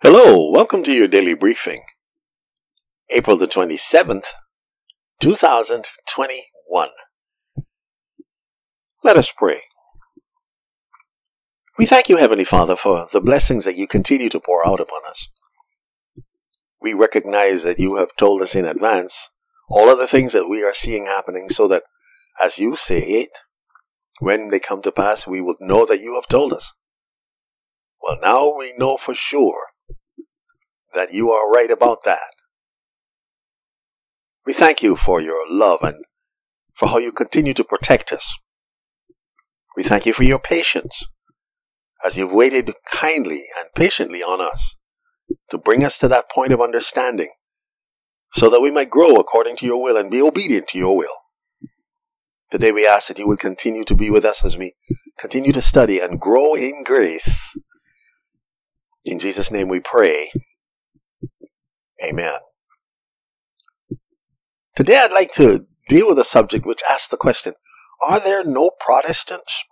Hello, welcome to your daily briefing, April the 27th, 2021. Let us pray. We thank you, Heavenly Father, for the blessings that you continue to pour out upon us. We recognize that you have told us in advance all of the things that we are seeing happening so that, as you say it, when they come to pass, we will know that you have told us. Well, now we know for sure that you are right about that. We thank you for your love and for how you continue to protect us. We thank you for your patience as you've waited kindly and patiently on us to bring us to that point of understanding so that we might grow according to your will and be obedient to your will. Today we ask that you would continue to be with us as we continue to study and grow in grace. In Jesus' name we pray. Amen. Today I'd like to deal with a subject which asks the question, are there no Protestants?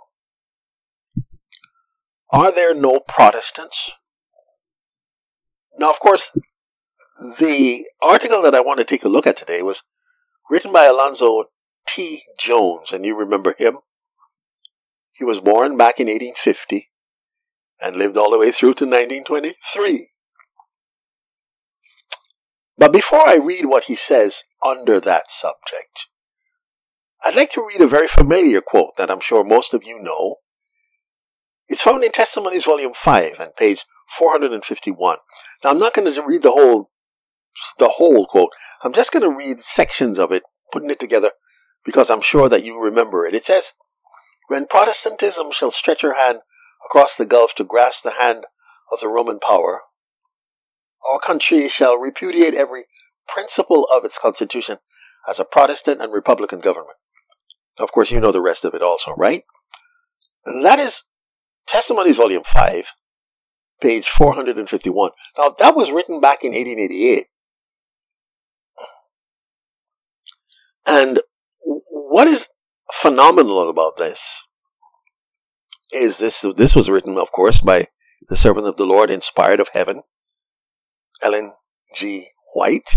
Are there no Protestants? Now, of course, the article that I want to take a look at today was written by Alonzo T. Jones, and you remember him. He was born back in 1850 and lived all the way through to 1923. But before I read what he says under that subject, I'd like to read a very familiar quote that I'm sure most of you know. It's found in Testimonies, Volume 5, and page 451. Now, I'm not going to read the whole quote. I'm just going to read sections of it, putting it together, because I'm sure that you remember it. It says, "When Protestantism shall stretch her hand across the gulf to grasp the hand of the Roman power, our country shall repudiate every principle of its constitution as a Protestant and Republican government." Of course, you know the rest of it also, right? And that is Testimonies, Volume 5, page 451. Now, that was written back in 1888. And what is phenomenal about this is this was written, of course, by the servant of the Lord, inspired of heaven, Ellen G. White.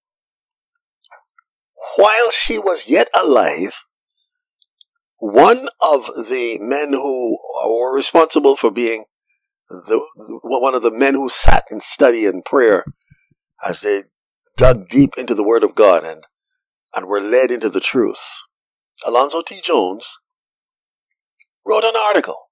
While she was yet alive, one of the men who were responsible for being one of the men who sat in study and prayer as they dug deep into the Word of God and were led into the truth, Alonzo T. Jones, wrote an article.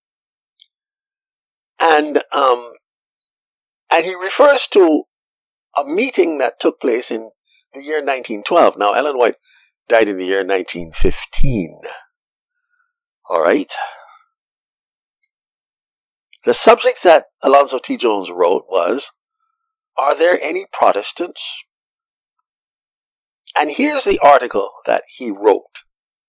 And he refers to a meeting that took place in the year 1912. Now, Ellen White died in the year 1915. All right. The subject that Alonzo T. Jones wrote was, are there any Protestants? And here's the article that he wrote.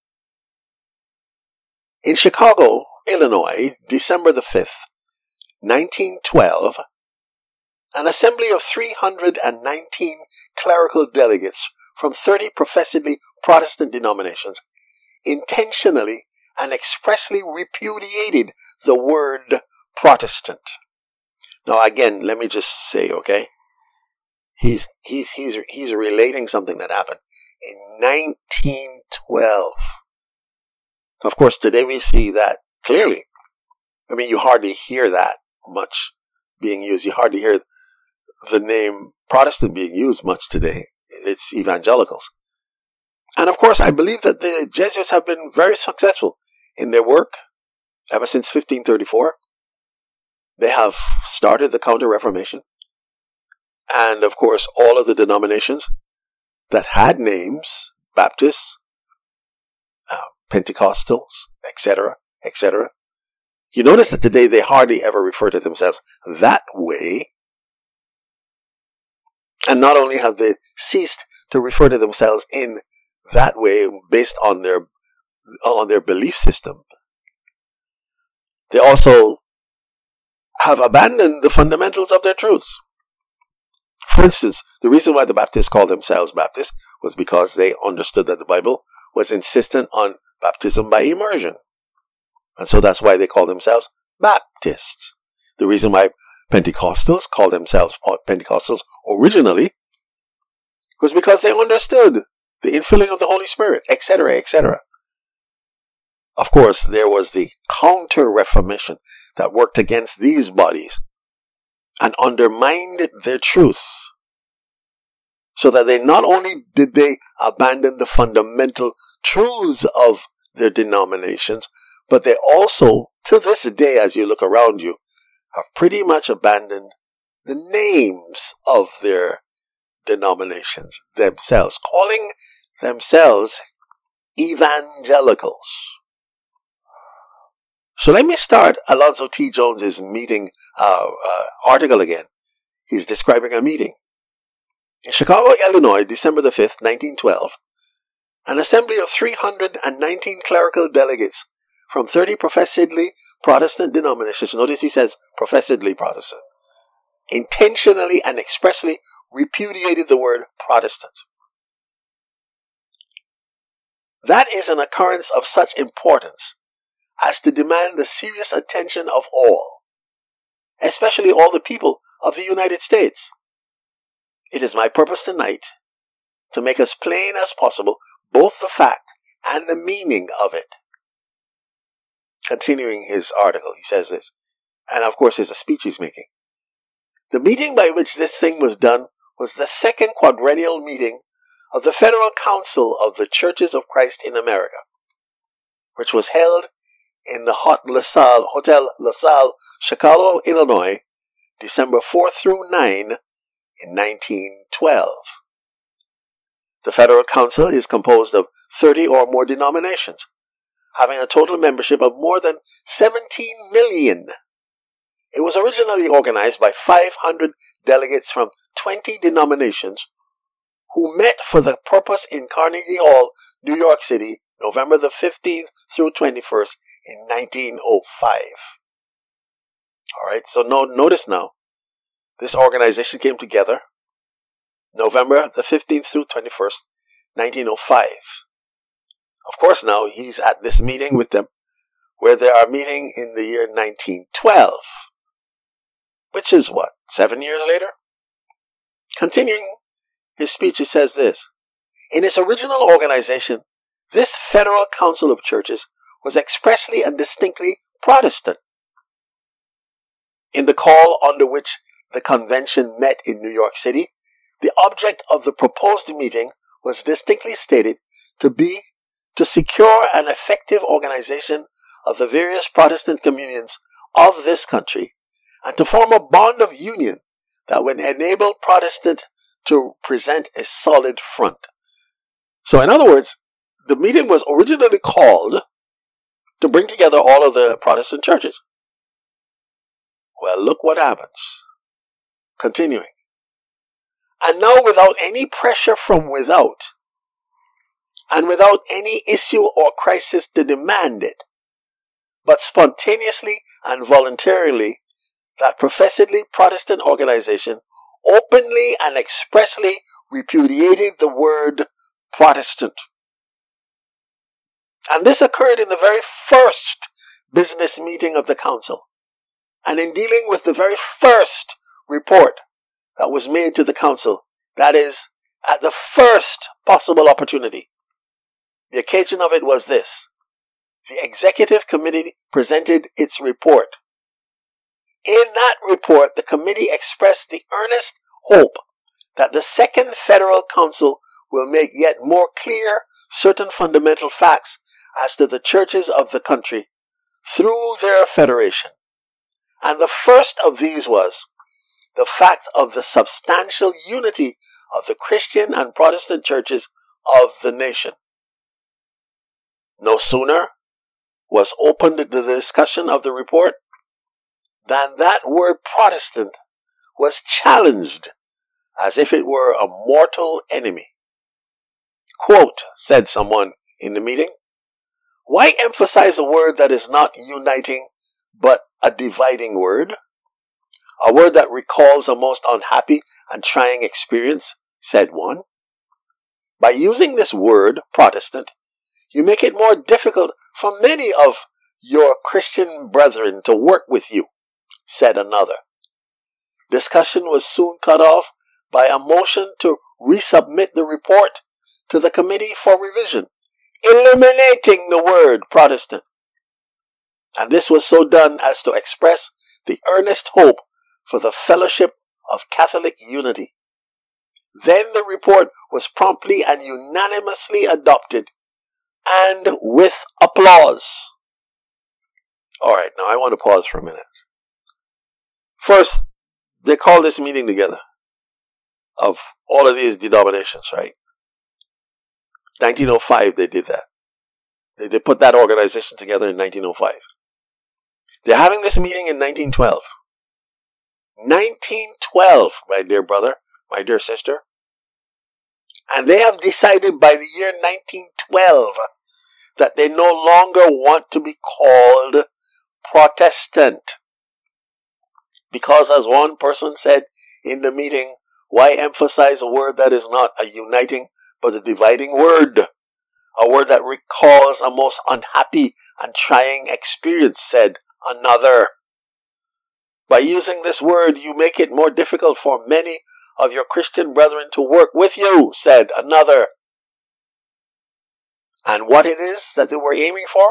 In Chicago, Illinois, December the 5th, 1912, an assembly of 319 clerical delegates from 30 professedly Protestant denominations intentionally and expressly repudiated the word Protestant. Now, again, let me just say, okay, he's relating something that happened in 1912. Of course, today we see that clearly. I mean, you hardly hear that much being used. You hardly hear the name Protestant being used much today. It's evangelicals. And of course, I believe that the Jesuits have been very successful in their work ever since 1534. They have started the Counter-Reformation. And of course, all of the denominations that had names, Baptists, Pentecostals, etc., etc. You notice that today they hardly ever refer to themselves that way. And not only have they ceased to refer to themselves in that way based on their belief system, they also have abandoned the fundamentals of their truths. For instance, the reason why the Baptists called themselves Baptists was because they understood that the Bible was insistent on baptism by immersion. And so that's why they call themselves Baptists. The reason why Pentecostals called themselves Pentecostals originally was because they understood the infilling of the Holy Spirit, etc., etc. Of course, there was the Counter-Reformation that worked against these bodies and undermined their truth, so that they not only did they abandon the fundamental truths of their denominations, but they also, to this day, as you look around you, have pretty much abandoned the names of their denominations themselves, calling themselves evangelicals. So let me start Alonzo T. Jones's meeting article again. He's describing a meeting. In Chicago, Illinois, December the 5th, 1912, an assembly of 319 clerical delegates from 30 professedly Protestant denominations, notice he says professedly Protestant, intentionally and expressly repudiated the word Protestant. That is an occurrence of such importance as to demand the serious attention of all, especially all the people of the United States. It is my purpose tonight to make as plain as possible both the fact and the meaning of it. Continuing his article, he says this, and of course it's a speech he's making. The meeting by which this thing was done was the second quadrennial meeting of the Federal Council of the Churches of Christ in America, which was held in the Hotel LaSalle, Chicago, Illinois, December 4th through 9 in 1912. The Federal Council is composed of 30 or more denominations, having a total membership of more than 17 million. It was originally organized by 500 delegates from 20 denominations who met for the purpose in Carnegie Hall, New York City, November the 15th through 21st in 1905. Alright, so notice now, this organization came together November the 15th through 21st, 1905. Of course now, he's at this meeting with them, where they are meeting in the year 1912. Which is what, 7 years later? Continuing his speech, he says this. In its original organization, this Federal Council of Churches was expressly and distinctly Protestant. In the call under which the convention met in New York City, the object of the proposed meeting was distinctly stated to be to secure an effective organization of the various Protestant communions of this country and to form a bond of union that would enable Protestant to present a solid front. So in other words, the meeting was originally called to bring together all of the Protestant churches. Well, look what happens. Continuing. And now without any pressure from without, and without any issue or crisis to demand it, but spontaneously and voluntarily, that professedly Protestant organization openly and expressly repudiated the word Protestant. And this occurred in the very first business meeting of the council, and in dealing with the very first report that was made to the council, that is, at the first possible opportunity. The occasion of it was this. The executive committee presented its report. In that report, the committee expressed the earnest hope that the Second Federal Council will make yet more clear certain fundamental facts as to the churches of the country through their federation. And the first of these was the fact of the substantial unity of the Christian and Protestant churches of the nation. No sooner was opened the discussion of the report than that word Protestant was challenged as if it were a mortal enemy. Quote, said someone in the meeting, why emphasize a word that is not uniting but a dividing word? A word that recalls a most unhappy and trying experience, said one. By using this word, Protestant, you make it more difficult for many of your Christian brethren to work with you, said another. Discussion was soon cut off by a motion to resubmit the report to the committee for revision, eliminating the word Protestant. And this was so done as to express the earnest hope for the fellowship of Catholic unity. Then the report was promptly and unanimously adopted, and with applause. Alright, now I want to pause for a minute. First, they called this meeting together of all of these denominations, right? 1905 they did that. They put that organization together in 1905. They're having this meeting in 1912. 1912, my dear brother, my dear sister. And they have decided by the year 1912 that they no longer want to be called Protestant. Because as one person said in the meeting, why emphasize a word that is not a uniting but a dividing word? A word that recalls a most unhappy and trying experience, said another. By using this word, you make it more difficult for many of your Christian brethren to work with you, said another. And what it is that they were aiming for?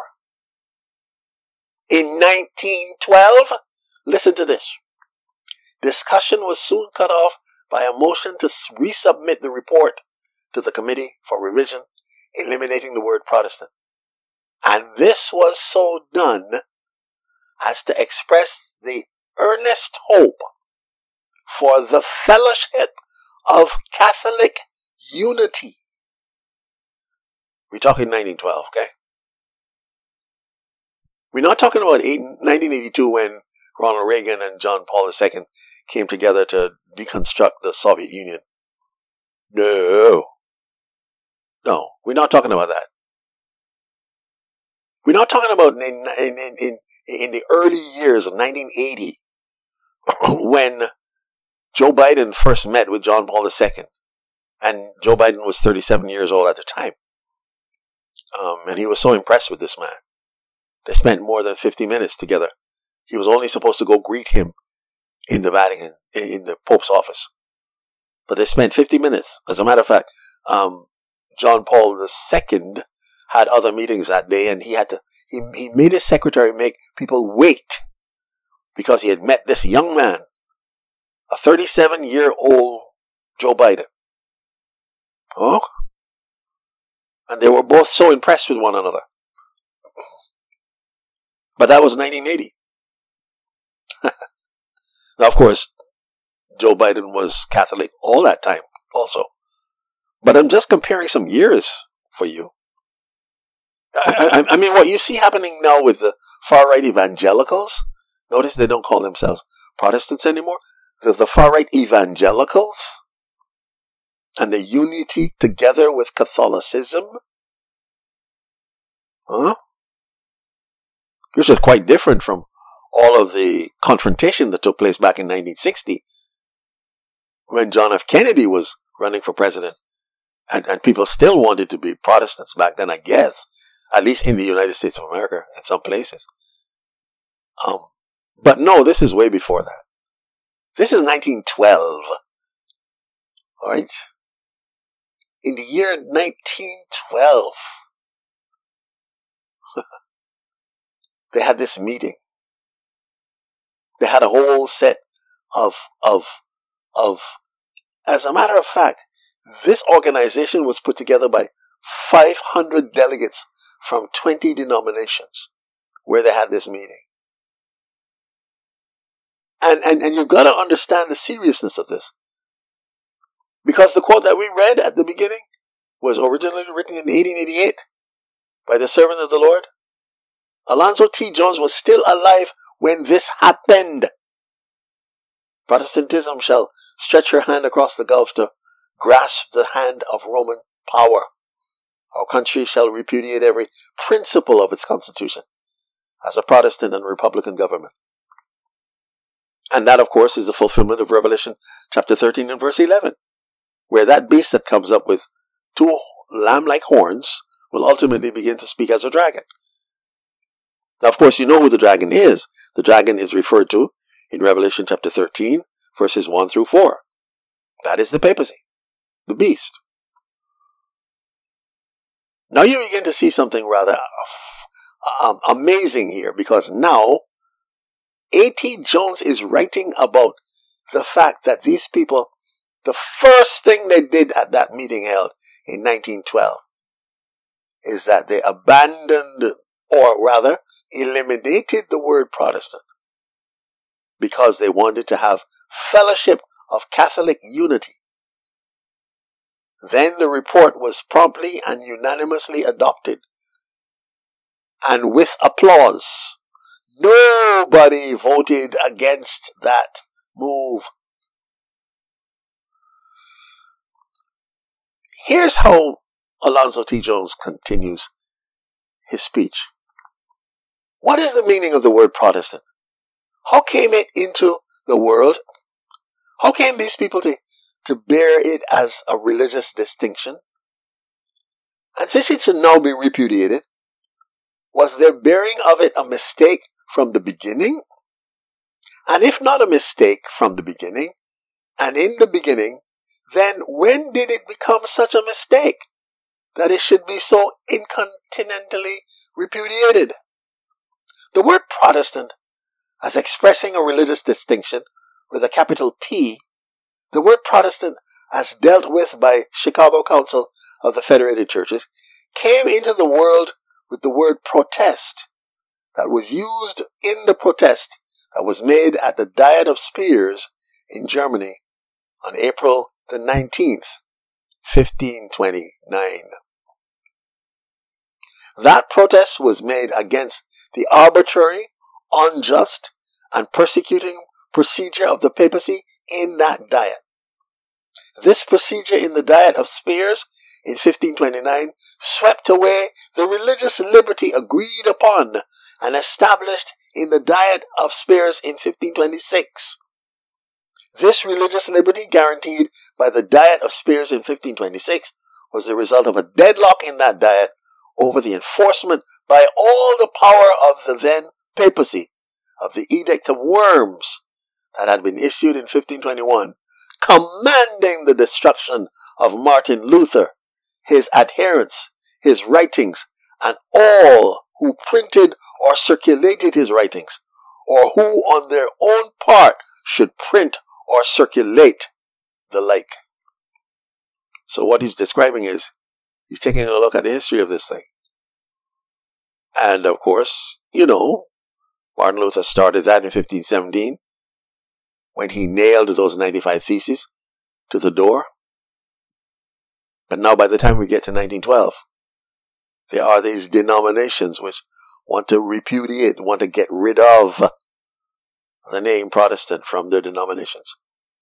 In 1912, listen to this. Discussion was soon cut off by a motion to resubmit the report to the committee for revision, eliminating the word Protestant. And this was so done as to express the earnest hope for the fellowship of Catholic unity. We're talking 1912, okay? We're not talking about 1982 when Ronald Reagan and John Paul II came together to deconstruct the Soviet Union. No, we're not talking about that. We're not talking about in the early years of 1980 when Joe Biden first met with John Paul II. And Joe Biden was 37 years old at the time. And he was so impressed with this man. They spent more than 50 minutes together. He was only supposed to go greet him in the Vatican, in the Pope's office. But they spent 50 minutes. As a matter of fact, John Paul II had other meetings that day, and he made his secretary make people wait because he had met this young man, a 37-year-old Joe Biden. Oh? And they were both so impressed with one another. But that was 1980. Now, of course, Joe Biden was Catholic all that time also. But I'm just comparing some years for you. I mean, what you see happening now with the far-right evangelicals, notice they don't call themselves Protestants anymore. The far-right evangelicals and the unity together with Catholicism. Huh? This is quite different from all of the confrontation that took place back in 1960 when John F. Kennedy was running for president. And people still wanted to be Protestants back then, I guess. At least in the United States of America, in some places. But no, this is way before that. This is 1912. Alright? In the year 1912, they had this meeting. They had a whole set of, as a matter of fact, this organization was put together by 500 delegates from 20 denominations where they had this meeting. And you've got to understand the seriousness of this. Because the quote that we read at the beginning was originally written in 1888 by the servant of the Lord. Alonzo T. Jones was still alive when this happened. Protestantism shall stretch her hand across the gulf to grasp the hand of Roman power. Our country shall repudiate every principle of its constitution as a Protestant and Republican government. And that, of course, is the fulfillment of Revelation chapter 13 and verse 11, where that beast that comes up with two lamb-like horns will ultimately begin to speak as a dragon. Now, of course, you know who the dragon is. The dragon is referred to in Revelation chapter 13, verses 1 through 4. That is the papacy, the beast. Now you begin to see something rather amazing here, because now A.T. Jones is writing about the fact that these people, the first thing they did at that meeting held in 1912 is that they abandoned, or rather eliminated, the word Protestant because they wanted to have fellowship of Catholic unity. Then the report was promptly and unanimously adopted, and with applause. Nobody voted against that move. Here's how Alonzo T. Jones continues his speech. What is the meaning of the word Protestant? How came it into the world? How came these people to bear it as a religious distinction? And since it should now be repudiated, was their bearing of it a mistake from the beginning? And if not a mistake from the beginning, and in the beginning, then when did it become such a mistake that it should be so incontinently repudiated? The word Protestant, as expressing a religious distinction with a capital P, the word Protestant, as dealt with by Chicago Council of the Federated Churches, came into the world with the word protest that was used in the protest that was made at the Diet of Speers in Germany on April the 19th, 1529. That protest was made against the arbitrary, unjust, and persecuting procedure of the papacy in that diet. This procedure in the Diet of Speers in 1529 swept away the religious liberty agreed upon and established in the Diet of Speers in 1526. This religious liberty guaranteed by the Diet of Speers in 1526 was the result of a deadlock in that diet over the enforcement by all the power of the then papacy of the Edict of Worms that had been issued in 1521, commanding the destruction of Martin Luther, his adherents, his writings, and all who printed or circulated his writings, or who on their own part should print or circulate the like. So what he's describing is, he's taking a look at the history of this thing. And of course, Martin Luther started that in 1517, when he nailed those 95 Theses to the door. But now by the time we get to 1912, there are these denominations which want to repudiate, want to get rid of the name Protestant from their denominations.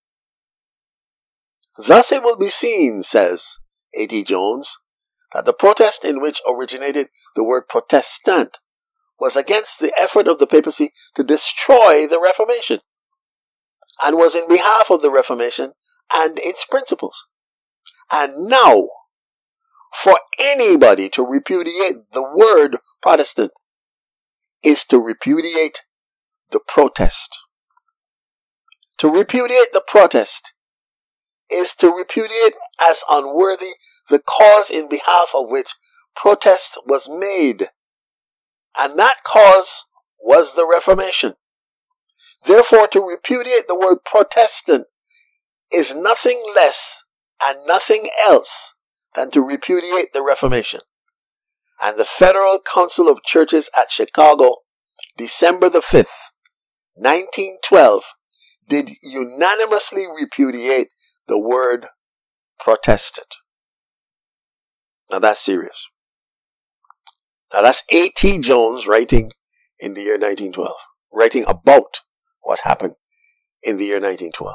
Thus it will be seen, says A.T. Jones, that the protest in which originated the word Protestant was against the effort of the papacy to destroy the Reformation, and was in behalf of the Reformation and its principles. And now, for anybody to repudiate the word Protestant is to repudiate the protest. To repudiate the protest is to repudiate as unworthy the cause in behalf of which protest was made. And that cause was the Reformation. Therefore, to repudiate the word Protestant is nothing less and nothing else than to repudiate the Reformation. And the Federal Council of Churches at Chicago, December the 5th, 1912, did unanimously repudiate the word Protestant. Now that's serious. Now that's A.T. Jones writing in the year 1912, writing about what happened in the year 1912.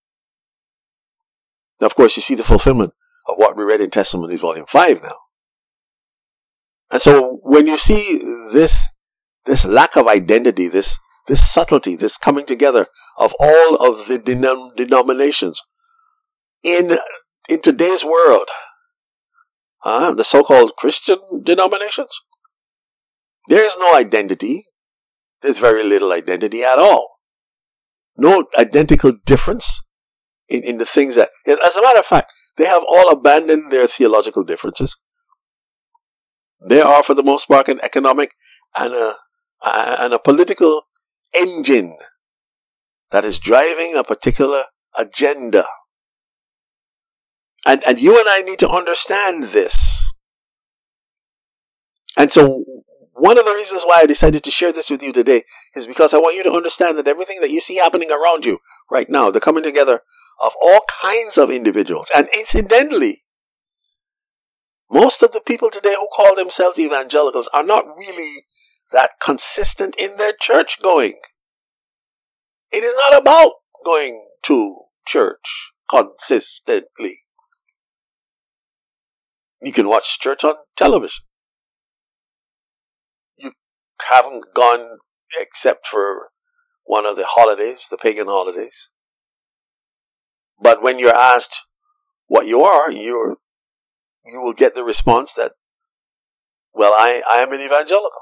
Now, of course, you see the fulfillment of what we read in Testimonies Volume 5 now. And so when you see this lack of identity, this subtlety, this coming together of all of the denominations in today's world, the so-called Christian denominations, there is no identity. There's very little identity at all. no identical difference in the things that, as a matter of fact, they have all abandoned their theological differences. They are, for the most part, an economic and a political engine that is driving a particular agenda. And you and I need to understand this. And so one of the reasons why I decided to share this with you today is because I want you to understand that everything that you see happening around you right now, the coming together of all kinds of individuals. And incidentally, most of the people today who call themselves evangelicals are not really that consistent in their church going. It is not about going to church consistently. You can watch church on television. You haven't gone except for one of the holidays, the pagan holidays. But when you're asked what you are, you will get the response that, well, I am an evangelical.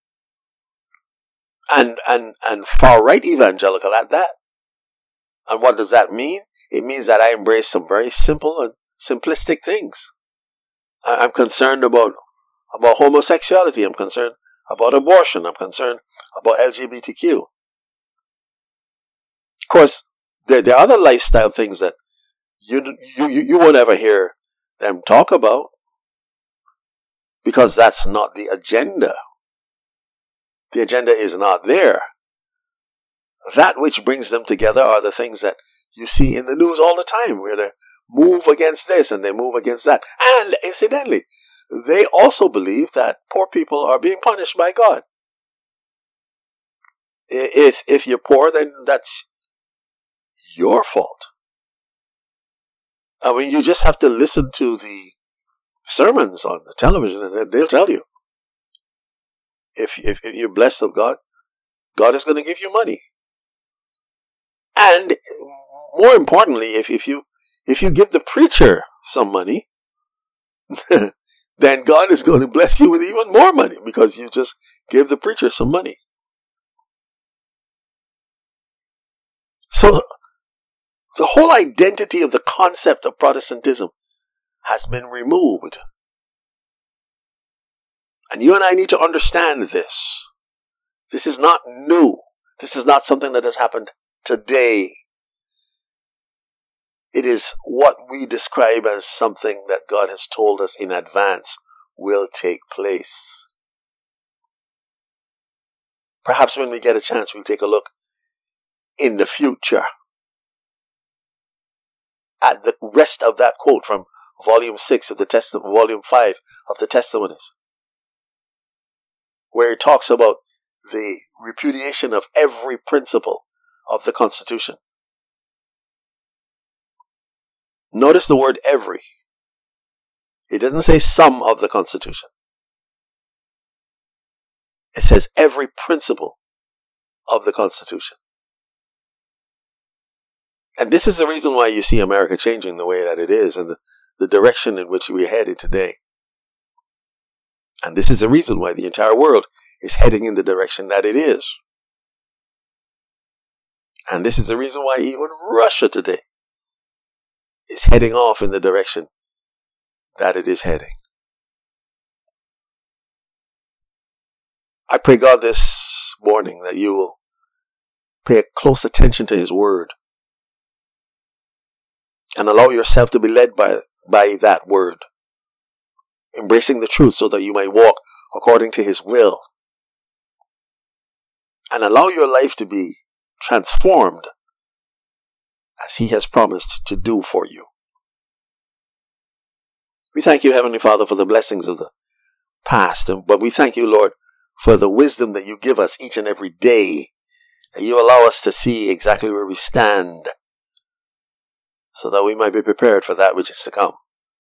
And far right evangelical at that. And what does that mean? It means that I embrace some very simple and simplistic things. I'm concerned about homosexuality. I'm concerned about abortion. I'm concerned about LGBTQ. Of course, there are other lifestyle things that you won't ever hear them talk about, because that's not the agenda. The agenda is not there. That which brings them together are the things that you see in the news all the time, where they move against this and they move against that. And incidentally, they also believe that poor people are being punished by God. If you're poor, then that's your fault. I mean, you just have to listen to the sermons on the television and they'll tell you. If you're blessed of God, God is going to give you money. And more importantly, if you give the preacher some money, then God is going to bless you with even more money because you just gave the preacher some money. So the whole identity of the concept of Protestantism has been removed. And you and I need to understand this. This is not new. This is not something that has happened today. It is what we describe as something that God has told us in advance will take place. Perhaps when we get a chance, we'll take a look in the future at the rest of that quote from volume 6 of the Testament, volume 5 of the Testimonies, where it talks about the repudiation of every principle of the Constitution. Notice the word every. It doesn't say some of the Constitution. It says every principle of the Constitution. And this is the reason why you see America changing the way that it is and the direction in which we're headed today. And this is the reason why the entire world is heading in the direction that it is. And this is the reason why even Russia today is heading off in the direction that it is heading. I pray God this morning that you will pay close attention to His Word and allow yourself to be led by that Word, embracing the truth so that you may walk according to His will, and allow your life to be transformed as He has promised to do for you. We thank you, Heavenly Father, for the blessings of the past, but we thank you, Lord, for the wisdom that you give us each and every day, and you allow us to see exactly where we stand, so that we might be prepared for that which is to come.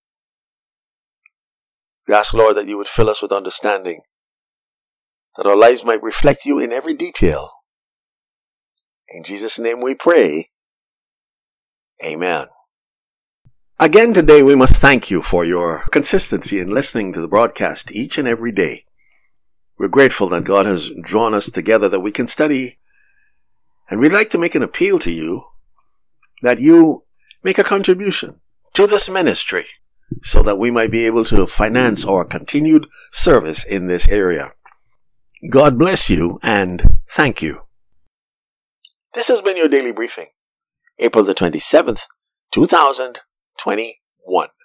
We ask, Lord, that you would fill us with understanding, that our lives might reflect you in every detail. In Jesus' name we pray. Amen. Again today we must thank you for your consistency in listening to the broadcast each and every day. We're grateful that God has drawn us together that we can study And we'd like to make an appeal to you that you make a contribution to this ministry so that we might be able to finance our continued service in this area. God bless you and thank you. This has been your daily briefing, April the 27th, 2021.